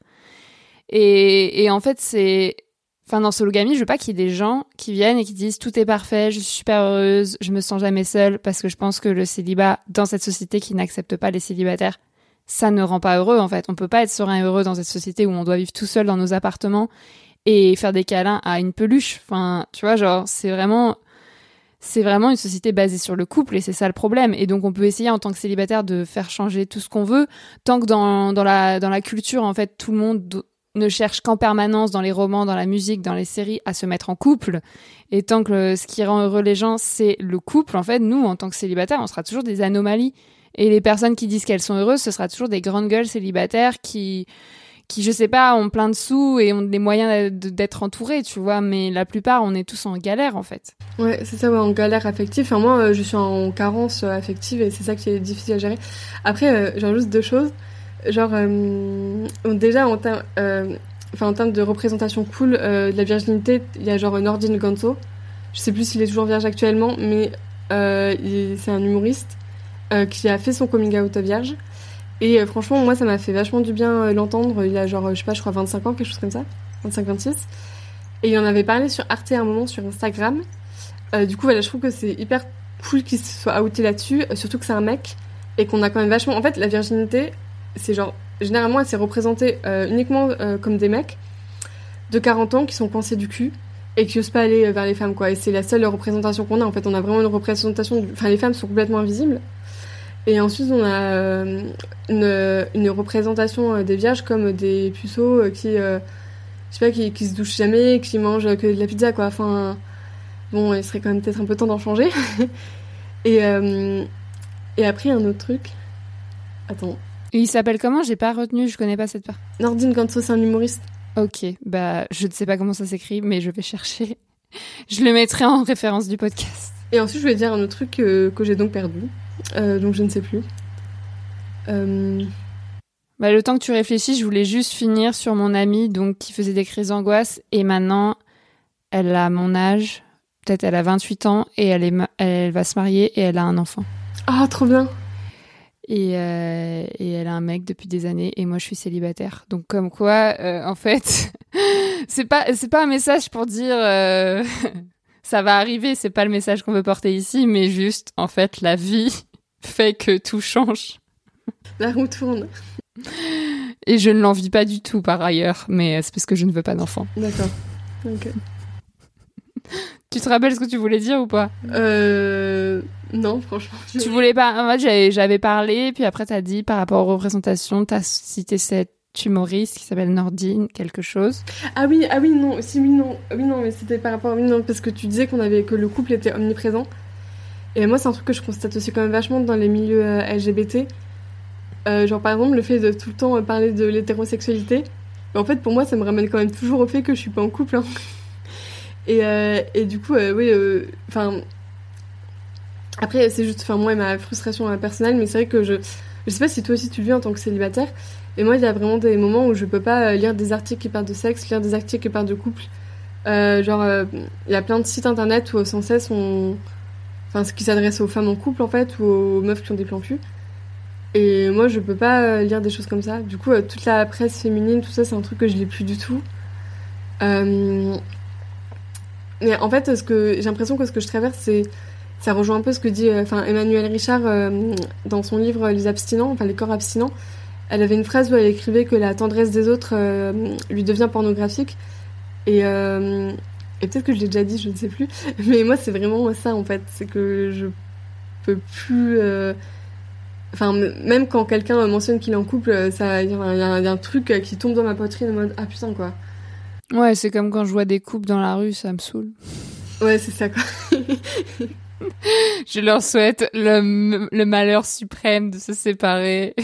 Et, et en fait, c'est... Enfin, dans sologamie, je veux pas qu'il y ait des gens qui viennent et qui disent tout est parfait, je suis super heureuse, je me sens jamais seule, parce que je pense que le célibat, dans cette société qui n'accepte pas les célibataires, ça ne rend pas heureux, en fait. On peut pas être serein et heureux dans cette société où on doit vivre tout seul dans nos appartements et faire des câlins à une peluche. Enfin, tu vois, genre, c'est vraiment... C'est vraiment une société basée sur le couple et c'est ça le problème. Et donc, on peut essayer en tant que célibataire de faire changer tout ce qu'on veut, tant que dans, dans, la, dans la culture, en fait, tout le monde ne cherche qu'en permanence dans les romans, dans la musique, dans les séries, à se mettre en couple. Et tant que le, ce qui rend heureux les gens, c'est le couple, en fait, nous, en tant que célibataires, on sera toujours des anomalies. Et les personnes qui disent qu'elles sont heureuses, ce sera toujours des grandes gueules célibataires qui... qui, je sais pas, ont plein de sous et ont les moyens d'être entourés, tu vois, mais la plupart, on est tous en galère, en fait. Ouais, c'est ça, ouais, en galère affective. Enfin, moi, euh, je suis en carence euh, affective et c'est ça qui est difficile à gérer. Après, euh, j'ai juste deux choses. Genre, euh, déjà, en, ter- euh, enfin, en termes de représentation cool euh, de la virginité, il y a genre Nordin Ganso. Je sais plus s'il est toujours vierge actuellement, mais euh, il- c'est un humoriste euh, qui a fait son coming out vierge. Et euh, franchement, moi, ça m'a fait vachement du bien euh, l'entendre. Il a genre, je sais pas, je crois vingt-cinq ans, quelque chose comme ça. vingt-cinq vingt-six. Et il en avait parlé sur Arte à un moment, sur Instagram. Euh, du coup, voilà, je trouve que c'est hyper cool qu'il se soit outé là-dessus. Euh, surtout que c'est un mec. Et qu'on a quand même vachement... En fait, la virginité, c'est genre... Généralement, elle s'est représentée euh, uniquement euh, comme des mecs de quarante ans qui sont coincés du cul et qui osent pas aller vers les femmes, quoi. Et c'est la seule représentation qu'on a. En fait, on a vraiment une représentation... Du... Enfin, les femmes sont complètement invisibles. Et ensuite, on a euh, une, une représentation des vierges comme des puceaux euh, qui, euh, je sais pas, qui, qui se douchent jamais, qui mangent que de la pizza, quoi. Enfin, bon, il serait quand même peut-être un peu temps d'en changer. et, euh, et après, un autre truc. Attends. Et il s'appelle comment ? J'ai pas retenu, je connais pas cette part. Nordin Ganso, c'est un humoriste. Ok, bah, je ne sais pas comment ça s'écrit, mais je vais chercher. Je le mettrai en référence du podcast. Et ensuite, je voulais dire un autre truc que, que j'ai donc perdu. Euh, donc je ne sais plus. Euh... Bah, le temps que tu réfléchis, je voulais juste finir sur mon amie donc, qui faisait des crises d'angoisse. Et maintenant, elle a mon âge. Peut-être elle a vingt-huit ans et elle, est ma- elle va se marier et elle a un enfant. Ah, oh, trop bien. Et, euh, et elle a un mec depuis des années et moi je suis célibataire. Donc comme quoi, euh, en fait, c'est pas, c'est pas un message pour dire... Euh... Ça va arriver, c'est pas le message qu'on veut porter ici, mais juste, en fait, la vie fait que tout change. La roue tourne. Et je ne l'envie pas du tout, par ailleurs, mais c'est parce que je ne veux pas d'enfant. D'accord. Ok. Tu te rappelles ce que tu voulais dire ou pas ? Euh... Non, franchement. Tu voulais pas... En fait, j'avais, j'avais parlé, puis après t'as dit, par rapport aux représentations, t'as cité cette humoriste qui s'appelle Nordine quelque chose. Ah oui, ah oui, non, si, oui, non, oui, non, mais c'était par rapport, oui, non, parce que tu disais qu'on avait, que le couple était omniprésent. Et moi, c'est un truc que je constate aussi quand même vachement dans les milieux euh, L G B T. Euh, genre, par exemple, le fait de tout le temps euh, parler de l'hétérosexualité. Mais en fait, pour moi, ça me ramène quand même toujours au fait que je suis pas en couple, hein. Et, euh, et du coup, euh, oui, enfin... Euh, après, c'est juste, enfin, moi et ma frustration euh, personnelle, mais c'est vrai que je... Je sais pas si toi aussi tu le vis en tant que célibataire, et moi il y a vraiment des moments où je peux pas lire des articles qui parlent de sexe, lire des articles qui parlent de couple. Euh, genre, il euh, y a plein de sites internet où sans cesse on... Enfin, ce qui s'adresse aux femmes en couple en fait, ou aux meufs qui ont des plans cul. Et moi je peux pas lire des choses comme ça. Du coup, euh, toute la presse féminine, tout ça, c'est un truc que je lis plus du tout. Euh... Mais en fait, ce que j'ai l'impression que ce que je traverse, c'est... Ça rejoint un peu ce que dit enfin, Emmanuelle Richard euh, dans son livre Les abstinents, enfin les corps abstinents. Elle avait une phrase où elle écrivait que la tendresse des autres euh, lui devient pornographique. Et, euh, et peut-être que je l'ai déjà dit, je ne sais plus. Mais moi, c'est vraiment ça, en fait. C'est que je peux plus... Euh... Enfin, même quand quelqu'un mentionne qu'il est en couple, ça, il y, y, y a un truc qui tombe dans ma poitrine en mode « Ah putain, quoi ». Ouais, c'est comme quand je vois des couples dans la rue, ça me saoule. Ouais, c'est ça, quoi. Je leur souhaite le, le malheur suprême de se séparer.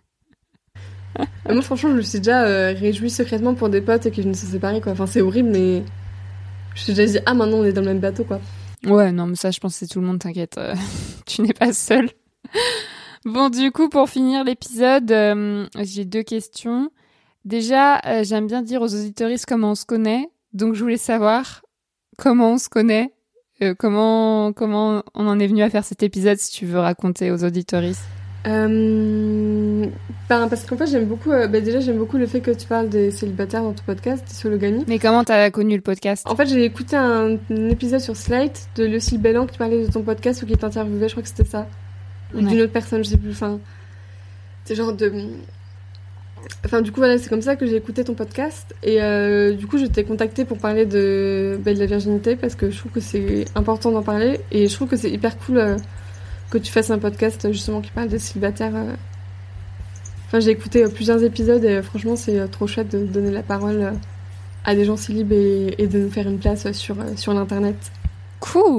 Moi, franchement, je me suis déjà euh, réjouie secrètement pour des potes qui venaient de se séparer, quoi. Enfin, c'est horrible, mais je me suis déjà dit, ah, maintenant, on est dans le même bateau, quoi. Ouais, non, mais ça, je pense que c'est tout le monde, t'inquiète. Euh, tu n'es pas seule. Bon, du coup, pour finir l'épisode, euh, j'ai deux questions. Déjà, euh, j'aime bien dire aux auditeuristes comment on se connaît. Donc, je voulais savoir comment on se connaît. Euh, comment, comment on en est venu à faire cet épisode, si tu veux raconter aux auditeuristes. Euh, ben, parce qu'en fait, j'aime beaucoup... Euh, ben déjà, j'aime beaucoup le fait que tu parles des célibataires dans ton podcast, des sologamies. Mais comment t'as connu le podcast ? En fait, j'ai écouté un, un épisode sur Slate de Lucille Bellan qui parlait de ton podcast ou qui t'interviewait, je crois que c'était ça. Ou ouais. D'une autre personne, je sais plus. Enfin, c'est genre de... Enfin, du coup, voilà, c'est comme ça que j'ai écouté ton podcast. Et euh, du coup, je t'ai contacté pour parler de, ben, de la virginité parce que je trouve que c'est important d'en parler. Et je trouve que c'est hyper cool euh, que tu fasses un podcast justement qui parle des célibataires. Euh... Enfin, j'ai écouté euh, plusieurs épisodes et euh, franchement, c'est euh, trop chouette de donner la parole euh, à des gens célibes et, et de nous faire une place euh, sur, euh, sur l'internet. Cool.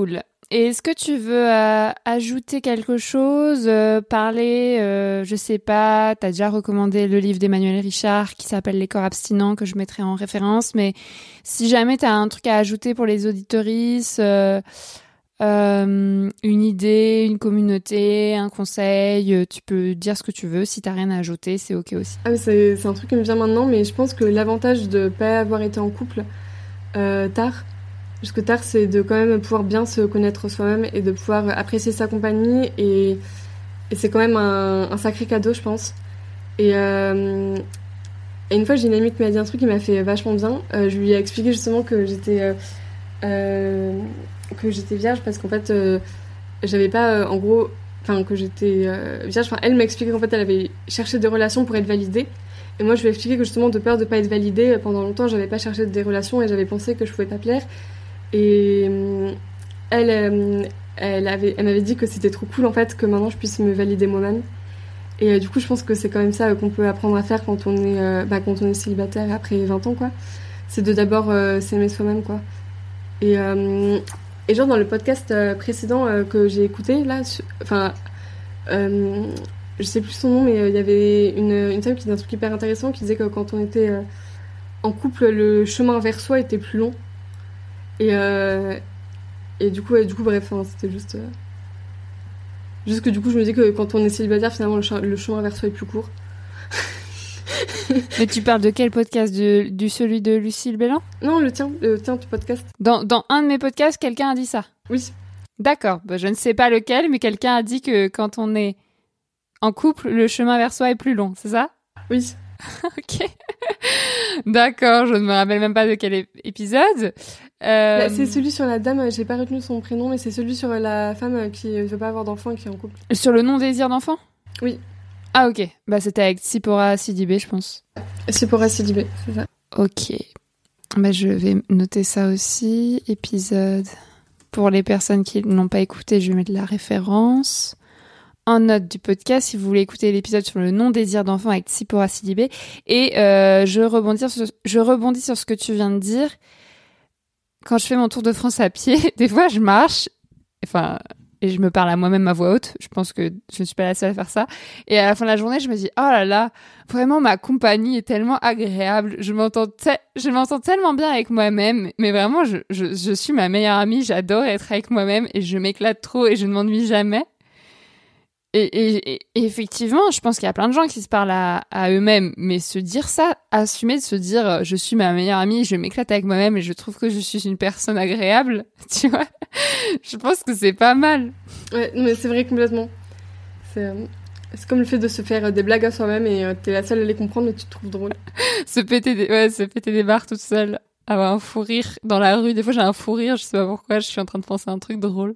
et est-ce que tu veux euh, ajouter quelque chose, euh, parler, euh, je sais pas, t'as déjà recommandé le livre d'Emmanuel Richard qui s'appelle Les corps abstinents que je mettrai en référence, mais si jamais t'as un truc à ajouter pour les auditorices, euh, euh, une idée, une communauté, un conseil, euh, tu peux dire ce que tu veux. Si t'as rien à ajouter, c'est ok aussi. Ah mais c'est, c'est un truc qui me vient maintenant, mais je pense que l'avantage de pas avoir été en couple euh, tard, parce que tard c'est de quand même pouvoir bien se connaître soi-même et de pouvoir apprécier sa compagnie, et, et c'est quand même un, un sacré cadeau, je pense. Et, euh, et une fois j'ai une amie qui m'a dit un truc qui m'a fait vachement bien. Euh, je lui ai expliqué justement que j'étais euh, euh, que j'étais vierge parce qu'en fait euh, j'avais pas euh, en gros enfin que j'étais euh, vierge. Enfin elle m'a expliqué qu'en fait elle avait cherché des relations pour être validée, et moi je lui ai expliqué que justement de peur de pas être validée, pendant longtemps j'avais pas cherché des relations et j'avais pensé que je pouvais pas plaire. Et euh, elle euh, elle avait elle m'avait dit que c'était trop cool en fait que maintenant je puisse me valider moi-même. Et euh, du coup je pense que c'est quand même ça euh, qu'on peut apprendre à faire quand on est euh, bah, quand on est célibataire après vingt ans quoi. C'est de d'abord euh, s'aimer soi-même quoi. Et euh, Et genre dans le podcast euh, précédent euh, que j'ai écouté, là, enfin, euh, je sais plus son nom, mais il euh, y avait une, une femme qui disait un truc hyper intéressant, qui disait que quand on était euh, en couple, le chemin vers soi était plus long. Et, euh, et du coup, et du coup bref, hein, c'était juste... Euh, juste que du coup, je me dis que quand on est célibataire, finalement, le, che- le chemin vers soi est plus court. Mais tu parles de quel podcast? de, Du celui de Lucille Bélan? Non, le tien, le tien, tu podcast. Dans, dans un de mes podcasts, quelqu'un a dit ça? Oui. D'accord, bah, je ne sais pas lequel, mais quelqu'un a dit que quand on est en couple, le chemin vers soi est plus long, c'est ça? Oui. Ok. D'accord, je ne me rappelle même pas de quel é- épisode. Euh... Bah, c'est celui sur la dame, j'ai pas retenu son prénom, mais c'est celui sur la femme qui ne veut pas avoir d'enfant et qui est en couple. Sur le non-désir d'enfant? Oui. Ah ok, bah c'était avec Tsipora Sidibé, je pense. Tsipora Sidibé, c'est ça. Ok, bah je vais noter ça aussi, épisode. Pour les personnes qui ne l'ont pas écouté, je vais mettre la référence en note du podcast si vous voulez écouter l'épisode sur le non-désir d'enfant avec Tsipora Sidibé. Et euh, je, rebondis sur, je rebondis sur ce que tu viens de dire. Quand je fais mon tour de France à pied, des fois je marche, enfin... et je me parle à moi-même à voix haute. Je pense que je ne suis pas la seule à faire ça. Et à la fin de la journée, je me dis, oh là là, vraiment, ma compagnie est tellement agréable. Je m'entends, te- je m'entends tellement bien avec moi-même. Mais vraiment, je, je, je suis ma meilleure amie. J'adore être avec moi-même et je m'éclate trop et je ne m'ennuie jamais. Et, et, et, et effectivement, je pense qu'il y a plein de gens qui se parlent à, à eux-mêmes. Mais se dire ça, assumer de se dire, je suis ma meilleure amie, je m'éclate avec moi-même et je trouve que je suis une personne agréable, tu vois, je pense que c'est pas mal. Ouais, mais c'est vrai complètement. C'est, euh, c'est comme le fait de se faire des blagues à soi-même et euh, t'es la seule à les comprendre mais tu te trouves drôle. se péter des, ouais, se péter des barres toute seule, avoir un fou rire dans la rue. Des fois, j'ai un fou rire, je sais pas pourquoi, je suis en train de penser à un truc drôle.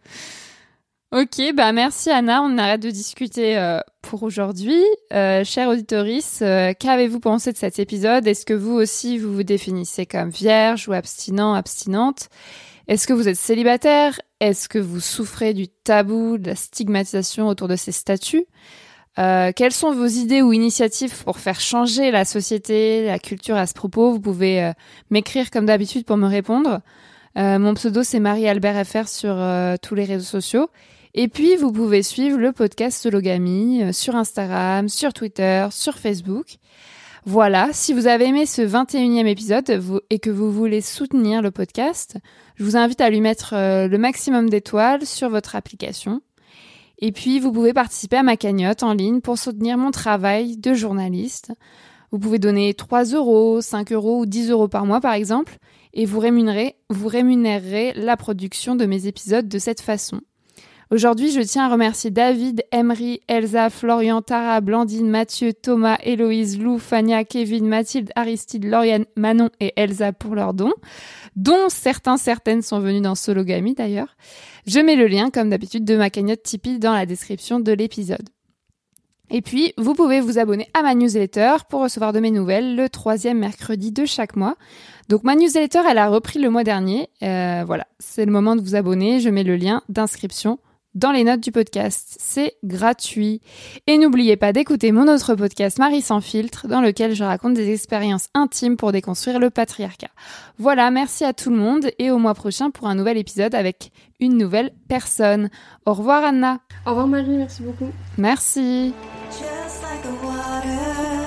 Ok, bah merci Anna, on arrête de discuter euh, pour aujourd'hui. Euh, chère auditorice, euh, qu'avez-vous pensé de cet épisode? Est-ce que vous aussi vous vous définissez comme vierge ou abstinent, abstinente? Est-ce que vous êtes célibataire? Est-ce que vous souffrez du tabou, de la stigmatisation autour de ces statuts? Euh, quelles sont vos idées ou initiatives pour faire changer la société, la culture à ce propos? Vous pouvez euh, m'écrire comme d'habitude pour me répondre. Euh, mon pseudo c'est Marie-Albert F R sur euh, tous les réseaux sociaux. Et puis, vous pouvez suivre le podcast Sologamy euh, sur Instagram, sur Twitter, sur Facebook. Voilà, si vous avez aimé ce vingt et unième épisode vous, et que vous voulez soutenir le podcast, je vous invite à lui mettre euh, le maximum d'étoiles sur votre application. Et puis, vous pouvez participer à ma cagnotte en ligne pour soutenir mon travail de journaliste. Vous pouvez donner trois euros, cinq euros ou dix euros par mois, par exemple, et vous rémunérez, vous rémunérerez la production de mes épisodes de cette façon. Aujourd'hui, je tiens à remercier David, Emery, Elsa, Florian, Tara, Blandine, Mathieu, Thomas, Héloïse, Lou, Fania, Kevin, Mathilde, Aristide, Lauriane, Manon et Elsa pour leurs dons, dont certains, certaines sont venus dans Sologamy d'ailleurs. Je mets le lien, comme d'habitude, de ma cagnotte Tipeee dans la description de l'épisode. Et puis, vous pouvez vous abonner à ma newsletter pour recevoir de mes nouvelles le troisième mercredi de chaque mois. Donc, ma newsletter, elle a repris le mois dernier. Euh, voilà, c'est le moment de vous abonner. Je mets le lien d'inscription dans les notes du podcast. C'est gratuit. Et n'oubliez pas d'écouter mon autre podcast Marie sans filtre, dans lequel je raconte des expériences intimes pour déconstruire le patriarcat. Voilà, merci à tout le monde et au mois prochain pour un nouvel épisode avec une nouvelle personne. Au revoir Anna. Au revoir Marie, merci beaucoup. Merci. Just like the water,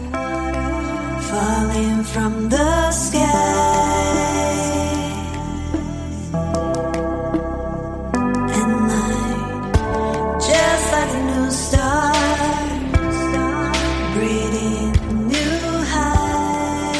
falling from the sky. At night, just like a new star, breathing new highs.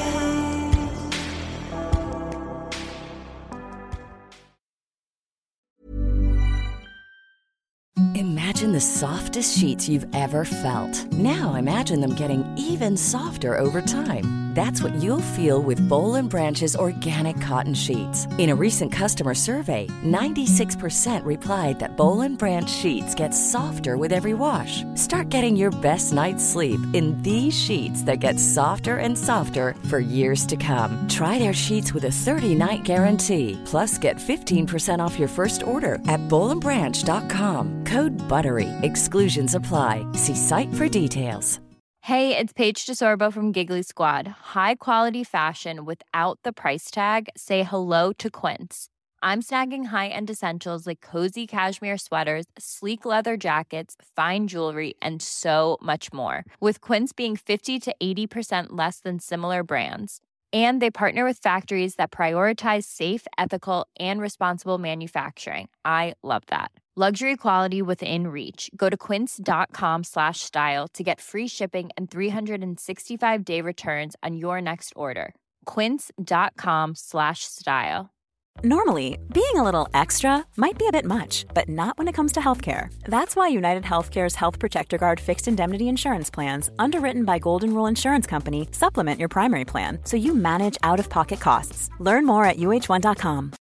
Imagine the softest sheets you've ever felt. Now imagine them getting even softer over time. That's what you'll feel with Boll and Branch's organic cotton sheets. In a recent customer survey, ninety-six percent replied that Boll and Branch sheets get softer with every wash. Start getting your best night's sleep in these sheets that get softer and softer for years to come. Try their sheets with a thirty-night guarantee. Plus, get fifteen percent off your first order at boll and branch dot com. Code BUTTERY. Exclusions apply. See site for details. Hey, it's Paige DeSorbo from Giggly Squad. High quality fashion without the price tag. Say hello to Quince. I'm snagging high-end essentials like cozy cashmere sweaters, sleek leather jackets, fine jewelry, and so much more. With Quince being fifty to eighty percent less than similar brands. And they partner with factories that prioritize safe, ethical, and responsible manufacturing. I love that. Luxury quality within reach. Go to quince.com slash style to get free shipping and three sixty-five day returns on your next order. Quince.com slash style. Normally, being a little extra might be a bit much, but not when it comes to healthcare. That's why United Healthcare's Health Protector Guard fixed indemnity insurance plans, underwritten by Golden Rule Insurance Company, supplement your primary plan so you manage out-of-pocket costs. Learn more at U H one dot com.